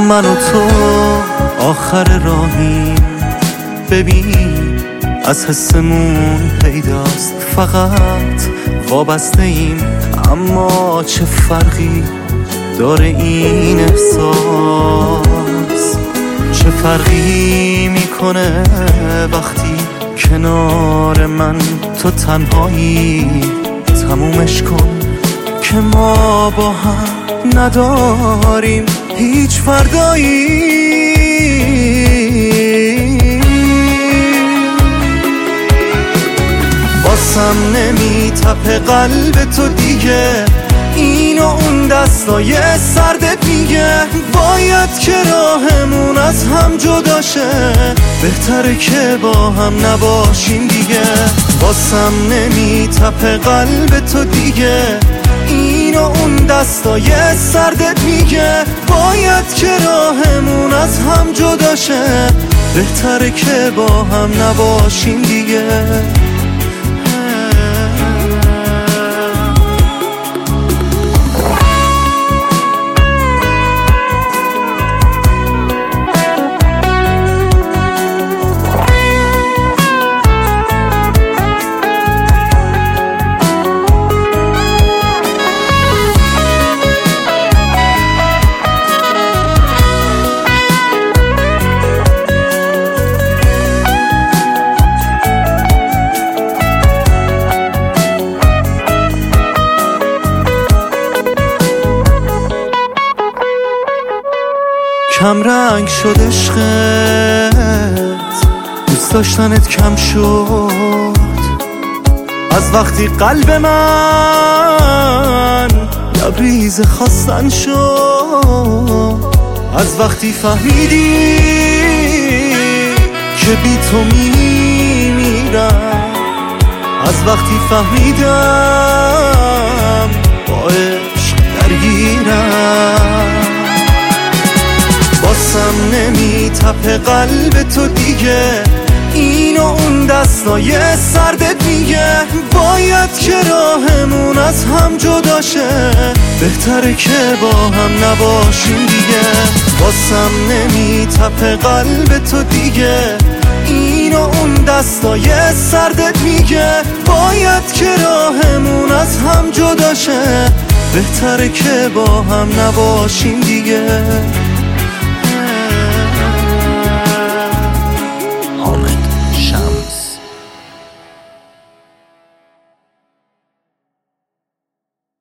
من و تو آخر راهیم، ببین از حسمون پیداست، فقط وابسته ایم. اما چه فرقی داره این احساس؟ چه فرقی میکنه وقتی کنار من تو تنهایی؟ تمومش کن که ما با هم نداریم هیچ فردایی. باسم نمیتپه قلب تو دیگه، این و اون دستای سردت میگه باید که راهمون از هم جدا شه، بهتره که با هم نباشیم دیگه. باسم نمیتپه قلب تو دیگه، این و اون دستای سردت میگه باید که راهمون از هم جدا شه، بهتره که با هم نباشیم دیگه. کم رنگ شد عشقت، دوست داشتنت کم شد از وقتی قلب من لبریز خواستن شد، از وقتی فهمیدی که بی تو میمیرم، از وقتی فهمیدم با عشق درگیرم. باسم نمیتپه قلب تو دیگه، این و اون دستای سردت میگه باید که راهمون از هم جدا شه، بهتره که با هم نباشیم دیگه. باسم نمیتپه قلب تو دیگه، این و اون دستای سردت میگه باید که راهمون از هم جدا شه، بهتره که با هم نباشیم دیگه.